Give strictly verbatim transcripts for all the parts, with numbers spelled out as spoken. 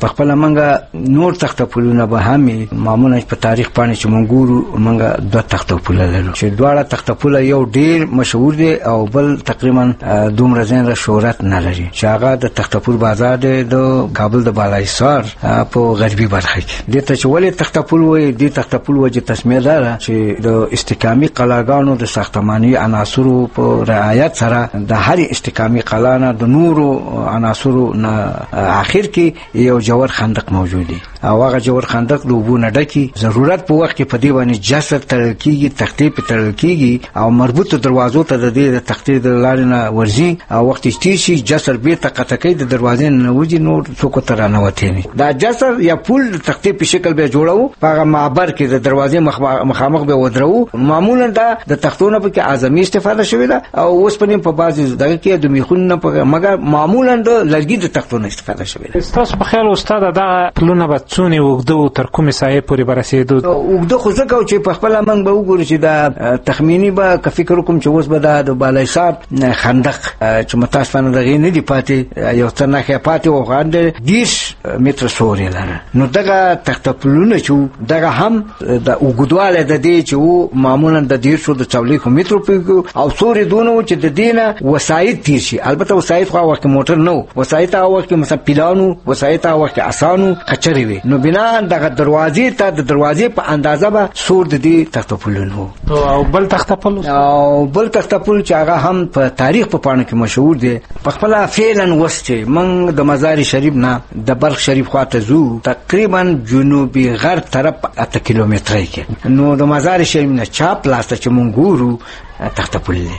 په خپل منګه نور تخته پلونه به هم معمولا په تاریخ باندې چې مونږ ګورو منګه دوه تخته پله لرو چې دواړه تخته پله یو ډیر مشهور دی او بل تقریبا دومره زین شهرت نه لري چې هغه د تخته پل بازار دی د کابل د بالایسار په غربي برخه کې د ته چې ولې تخته پل وي د تخته پل وجه تسمیه ده چې د استحکامي قلاګانو د ساختماني عناصرو په رعایت سره د هر استحکامي قلا نه د نورو عناصرو نه اخر کې یو جوړ خندق موجود دی او هغه جوړ خندق د اوبو نه ډکی ضرورت په وخت کې په دی باندې جسر تړل کیږي تختې په تړل کیږي او مربوطه دروازو ته د دې تختې د لارې نه ورځي او وخت چې شي جسر به تقطکې د دروازې نه وځي نور څوک تر نه وته نه دا جسر یا پل تختې په شکل به جوړو هغه معبر کې د دروازې مخامخ به ودرو معمولا دا د تختونو په کې اعظمي استفاده شوی ده او اوس په په بعضي دغه کې د میخونو په مګر معمولا د لرګي د تختونو استفاده شوی ده. تاسو په خیال استاد دا پلونه به څونه وګدو تر کومه سایه پورې برسېدو وګدو خو ځکه چې په خپل منګ به وګورو چې دا تخمینی به ک فکر کوم چې اوس به د بالایسار خندق چې متاسفانه دغه نه دی پاتې یو څه نه کې پاتې او غاندې دیش متر سوري لره نو دغه تخته پلونه چې دغه هم د وګدواله د دې چې معمولا د دې شو د چولې متر په او سوري دونه چې د دینه وسایط تیر شي البته وسایط خو وخت موټر نو وسایط او وخت مثلا پیلانو وسایط او وخت اسانو کچري وي نو بنا دغه دروازې ته د دروازې په اندازه به سور د دې تخته پلونه او بل تخته پل او بل تخته پل چې هغه هم په تاریخ په پاڼو کې مشهور دی په خپل فعلا وسته من د مزار شریف نه د بلخ شریف خواته زو تقریبا جنوبي غرب طرف اته کیلومتره کې نو د مزار شریف نه چاپ لاسته چې مونږ ګورو تخته پل دی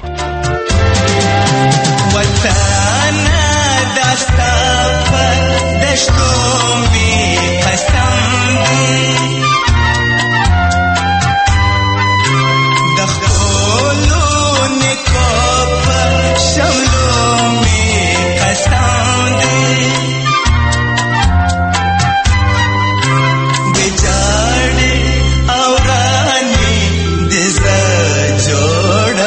وطن دستا پر دشتو می قسم دخولو نکو پر شملو می قسم بجاڑی اورانی دزا جوڑ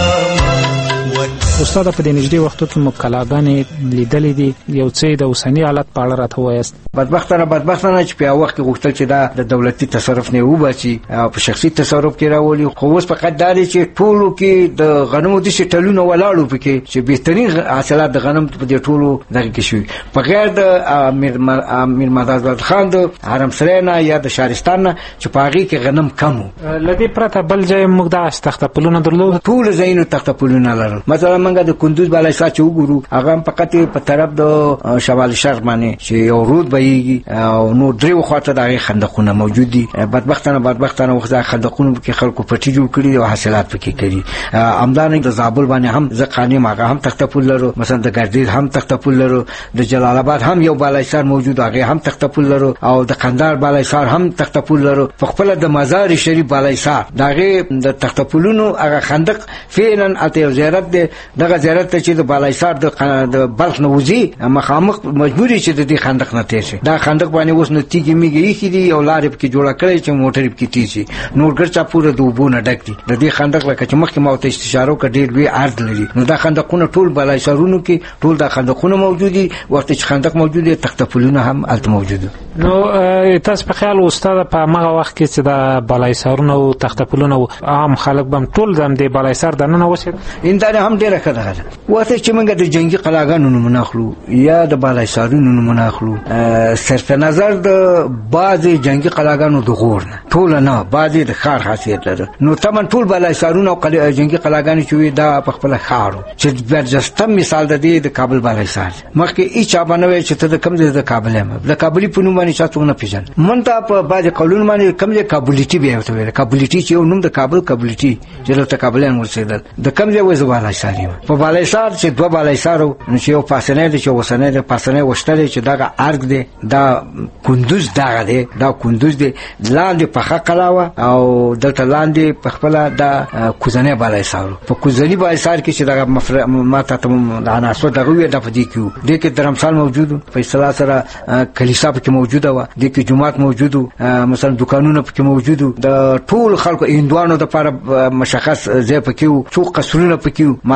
استاد په دې نږدې وختو کې مکلاګانې لیدلې دي یو څه د اوسنی حالت په اړه راته وایست بدبختانه بدبختانه چې په وخت کې غوښتل چې دا د دولتي تصرف نه وباسي او په شخصي تصرف کې راولي خو اوس په قداري چې ټولو کې د غنمو د شټلونو ولاړو پکې چې بهترین حاصلات د غنم په دې ټولو دغه کې شوي په غیر د امیر امیر مداز خان د حرم سرینا یا د شهرستان چې پاغي کې غنم کم لدی پرته بل ځای موږ د تخته پلونه درلود ټول ځایونو تخته پلونه لرل مثلا موږ د کندوز بالایسار چې وګورو هغه فقط په طرف د شمال شرق باندې چې یو رود بهيږي او نو درې خواته د خندقونه موجود دي بدبختانه بدبختانه وخت خندقونه کې خلکو پټي جوړ کړي او حاصلات پکې کړي امدانه د زابل باندې هم زقانی ماغه هم تخته پل لرو مثلا د ګردیز هم تخته پل لرو د جلال آباد هم یو بالایسار موجود هغه هم تخته پل لرو او د قندهار بالایسار هم تخته پل لرو په خپل د مزار شریف بالایسار دغه د تخته پلونو هغه خندق فعلا اته زیارت ده دغه زیارت چې د بالایسار د بلخ نوځي مخامخ مجبوري چې د دې خندق نه تیر شي دا خندق باندې اوس نو تیګي میږي چې دی او لارې کې جوړه کړی چې موټر کې تیږي نور ګرځا پوره د وبونه ډک دي د دې خندق لکه چې مخکې مو ته استشاره وکړه ډېر لوی عرض لري نو دا خندقونه ټول بالایسارونو کې ټول دا خندقونه موجودي وخت چې خندق موجود دی تخته پلونه هم الته موجود نو تاسو په خیال استاد په هغه وخت کې چې دا بالایسارونه او تخته پلونه عام خلک بم ټول دم دی بالایسار د نن اوسه ان دا هم ډیره کړه وته چې موږ د جنگي قلاګانو نمونه اخلو یا د بالایسارونو نمونه اخلو صرف نظر د بعضي جنگي قلاګانو د غور نه ټول نه بعضي د خار خاصیت لري نو تمن ټول بالایسارونو او جنگي قلاګانو چې دا په خپل خارو چې برجسته مثال د دې د کابل بالایسار مخکې هیڅ باندې چې ته د کم د کابل هم د کابلی په نوم باندې شاتو نه پیژن منته په بعضي قولون باندې کم د کابلیټي به وته ویل کابلیټي چې یو نوم د کابل کابلیټي چې له کابلان ورسېدل د کم ځای وځ بالایسار په بالایسار چې دوه بالایسارو چې یو پاسنه دي چې وسنه دي پاسنه وشتل چې دا ارګ دي دا کندوز دا دی دا کندوز دی لاندې په خقلاوه او دلته لاندې په خپل دا کوزنه بالایسار په کوزنی بالایسار کې چې دا ماته ته عناصر دغه وي د پدې کېو د کې درمسال موجود فیصله سره کلیسا په کې موجوده و د کې جمعات موجود مثلا دکانونه په کې موجود د ټول خلکو هندوانو د لپاره مشخص ځای په کې څو قصرونه په کې ماتابه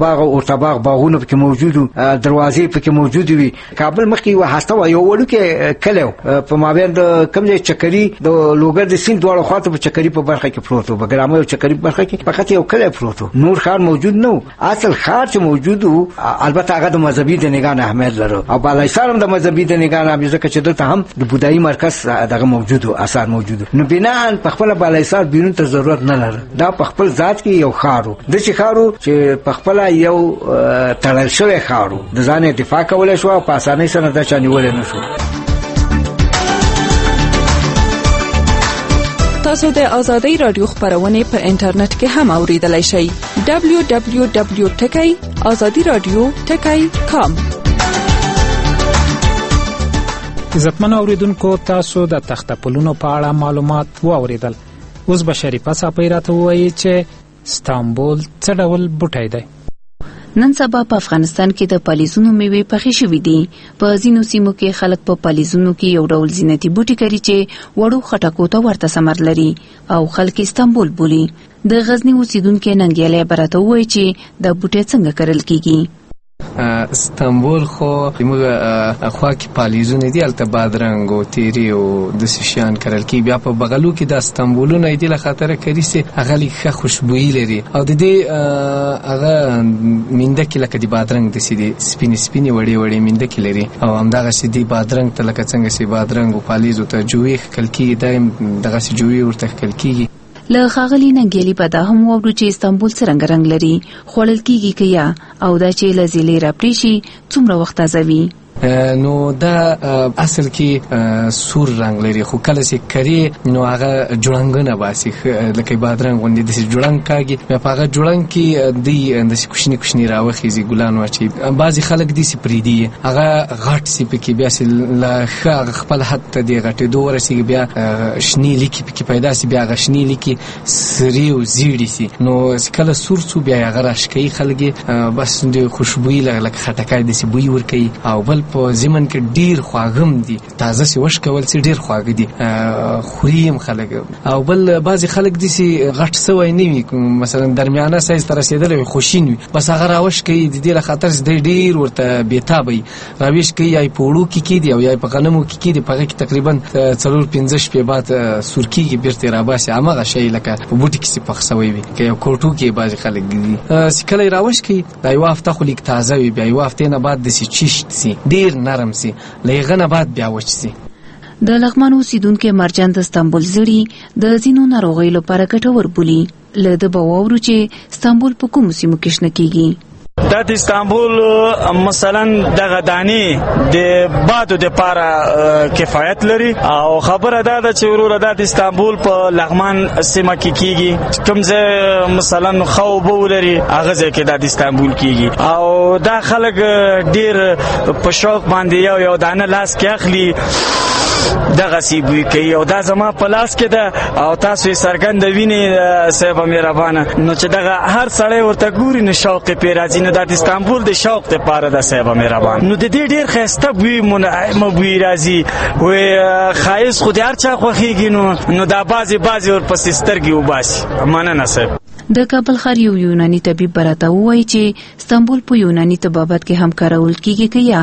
باغ او ارتباغ باغونه پکې موجودو، دروازې پکې موجود وي. کابل مخکې یو هسته و یو وړوکی کلی په مابین د کوم ځای چکري د لوګر د سیند دواړو خواته په چکري په برخه کې پروت و، په ګرامه او چکري په برخه کې فقط یو کلی پروت و، نور ښار موجود نه و. اصل ښار چې موجود و البته هغه د مذهبي د نگاه نه اهمیت لرو او بالایسار هم د مذهبي د نگاه نه، ځکه چې دلته هم د بودایي مرکز دغه موجود و، اثار موجود. نو بناء په خپل بالایسار بیرون ته ضرورت نه لري، دا په خپل ذات کې یو ښار و، د چې ښار و چې په خپل یو تړل شوی ښار و، د ځان دفاع کولای شو او په اسانۍ سره دا چا نیولای نه شو. تاسو د آزادۍ رادیو خبرونه په انټرنیټ کې هم اوریدلای شئ. دبلیو دبلیو دبلیو ټکی آزادي رادیو ټکی کام. عزتمن اوریدونکو، تاسو د تخته پلونو په اړه معلومات واوریدل. اوس به شریفه صاحب راته وایي چې استانبول څه ډول بوټی دی. نن سبا په افغانستان کې د پالیزونو میوې پخې شوې دي. په ځینو سیمو کې خلک په پالیزونو کې یو ډول زینتي بوټي کري چې وړو خټکو ته ورته ثمر لري او خلک استانبول بولي. د غزنی اوسیدونکو ننګیالی براته وایي چې د بوټي څنګه کرل کیږي. استانبول خو موږ خوا کې پالیزونه دي، البته بادرنګ او تیری او د سشیان کرل کی. بیا په بغلو کې د استانبولونه دي لخاطر کری سي هغه ښه خوشبوئی لري او د دې هغه منده کې لکه د بادرنګ د سیدي سپینې سپینې وړې وړې منده کې لري او همدغه سیدي بادرنګ ته لکه څنګه سي بادرنګ او پالیزو ته جوړې خل کی دایم دغه سي جوړې ورته خل کیږي. له ښاغلي ننګیالي په دا هم واورو چې استانبول څرنګه رنګ لري، خوړل کیږي که یا، او دا چې له زیلې راپرې شي څومره وخت تازه وي. نو دا اصل کې سور رنگ لري، خو کله چې کری نو هغه جوړنګونه باسي لکه بادرنګ غوندې د جوړنګ کاږي. په هغه جوړنګ کې دی د کوشنی کوشنی راوخیږي ګلان واچي. بعضی خلک دي سپری دي هغه غټ سی پکې بیا سي له خپل حد ته دی غټې دوه رسیږي، بیا شنی لیکي پکې پیدا سي، بیا غشنی لیکي سری او زیړی سي. نو کله سور څو بیا هغه راشکي خلګي بس د خوشبوئی لکه خټکای دي سي بوی ور کوي. او بل په زمن کې ډیر خواږم دي، تازه سی وش کول سي ډیر خواږه دي، خوریم خلک. او بل بعضی خلک دي سي غټ سوی نه وي، مثلا درمیانه سایز تر رسیدل خوشین وي، بس هغه راوش کوي د دې لخاطر د ډیر ورته بیتابي راويش کوي، یا پوړو کې کې دي او یا په غنمو کې کې دي. په کې تقریبا څلور پنځه شپې بعد سورکیږي بیرته را باسي. هغه شی لکه بوټي کې سي پخ سوی وي که یو کوټو کې بعضی خلک دي سکله راوش کوي دا یو هفته خو لیک تازه وي، بیا یو هفته نه بعد د سي چشت سي ډیر نرم سي، لېغنه بعد بیا وچ سي. د لغمان اوسیدونکو مرجان د استانبول زړی د ځینو ناروغیو لپاره ګټور بولي. له د باورو چې استانبول په کوم سیمو کې شنه کیږي. د استانبول مثلا دغه دانی د بادو د پاره کفایت لري او خبره ده چې وروره د استانبول په لغمان سیمه کې کیږي، کوم ځای مثلا خو بولري هغه ځای کې د استانبول کیږي او دا خلک ډیر په شوق باندې یو یو دانه لاس کې اخلي دغه سی بوی کوي او دا زما په لاس کې ده او تاسو یې سرګند ویني صاحب مهربانه. نو چې دغه هر سړی ورته ګوري نو شوق پې راځي، نو د استانبول د شوق لپاره ده صاحب مهربان. نو د دې ډیر ښایسته بوی منعم بوی راځي وې خایس خو د هر چا خوښیږي. نو نو دا بعضې بعضې ورپسې سترګې وباسي. مننه صاحب. د کابل ښار یو یوناني طبیب براته ووایي چې استانبول په یوناني طبابت کې هم کارول کیږي که یا؟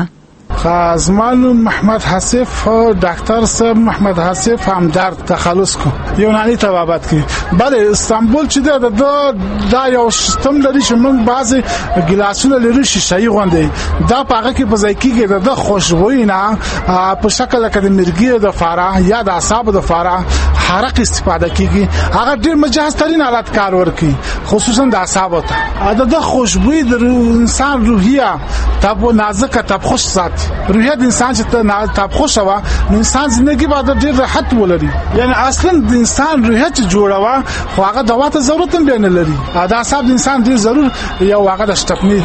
زمان محمد حسیف ډاکټر صاحب محمد حسیف همدرد تخلص کو یونانی طبابت کی. بله استانبول چې دا دا یو سیستم لري چې موږ بعضی ګلاسونه لري شیشه‌ای غوندې دا پاګه کې بځای کېږي د خوشبوئی نه په شکل کې د مرګي د فاره یا د اعصاب د فاره حرق استفاده کیږي. هغه ډیر مجهز ترين حالت کار ورکي خصوصا د اعصاب ته. دا د خوشبوئی د انسان روحیه تب نازک تب خوش سات روحیه د انسان چې ته تب خوش وا انسان ژوندۍ بعد ډیر راحت ولري. یعنی اصلا د انسان روحیه چې جوړوا خو هغه دوا ته ضرورت هم نه لري. دا اعصاب د انسان ډیر ضرور یو هغه د شټپنی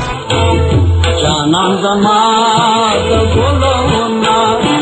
جانان زما د ګلونا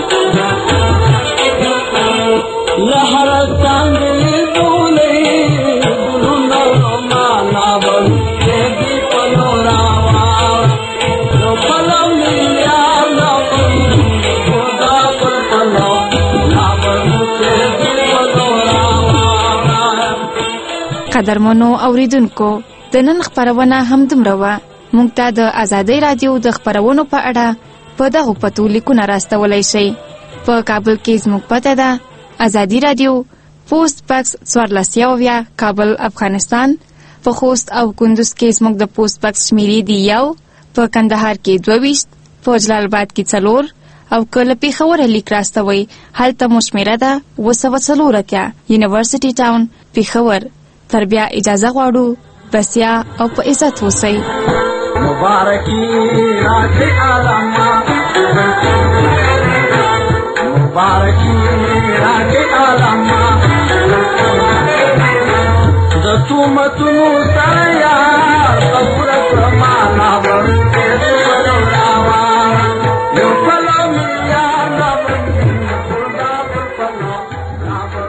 لهرستان دی بولې ګلونا ما نا بل دې پلورا نو پلو ملیا نو خدا پر پلو نا بل دې پلورا. قدرمنو اوریدونکو د نن خبرونه هم دومره وه. موږ ته د ازادي رادیو د خبرونو په اړه په دغه پتو لیکونه راستولای شئ. په کابل کې زموږ پته ده ازادي رادیو پوسټ باکس څوارلس یوویا کابل افغانستان. په خوست او کندوز کې زموږ د پوسټ باکس شمیرې دی یو، په کندهار کې دوه ویشت، په جلال آباد کې څلور او کله پیښور لیک راستوي هلته مو شمیره ده اوه سوه څلور اتیا یونیورسيټي ټاون پیښور. تر بیا اجازه غواړو، بسیا او په عزت اوسئ. مبارکی راځي عالمه مبارکی راځي عالمه د تومتونو سره یار قبر پرمانا ورته ولوراوا یو فلو یار نامه خدا په فلو نامه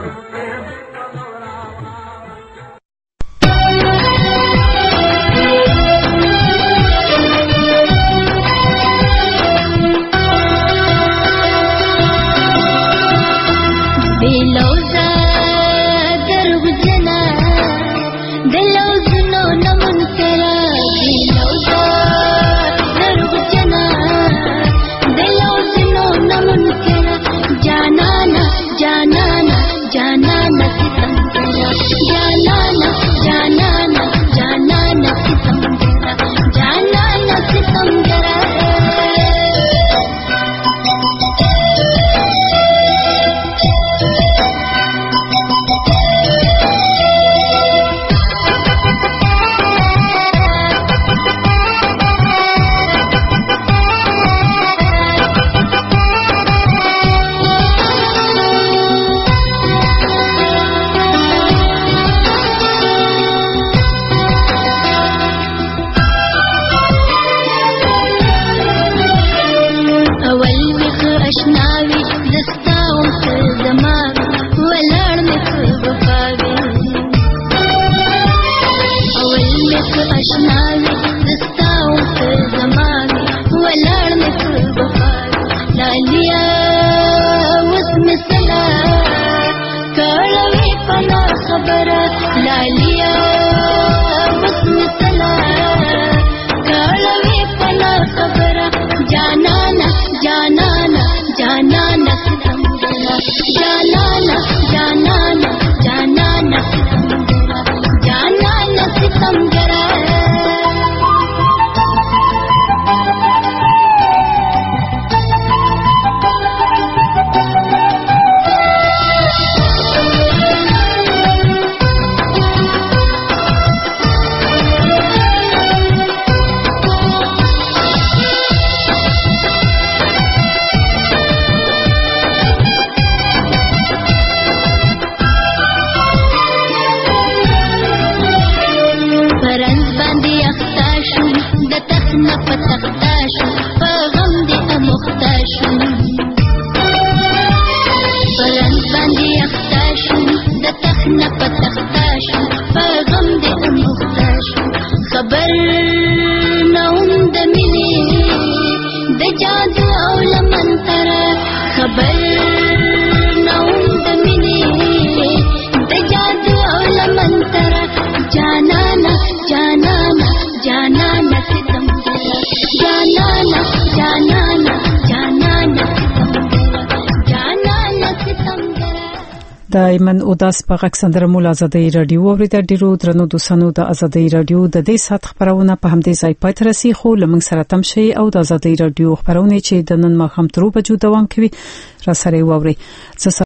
دایمن اوداس په غکسندره مول ازادي رادیو اوریدا ډیرو درنو دوستانو د ازادي رادیو د دې سات خبرونه په همدې ځای پای ته رسي. خو لمن سره تم شي او د ازادي رادیو خبرونه چې د نن ماښام تر بجو دوام کوي را سره ووري.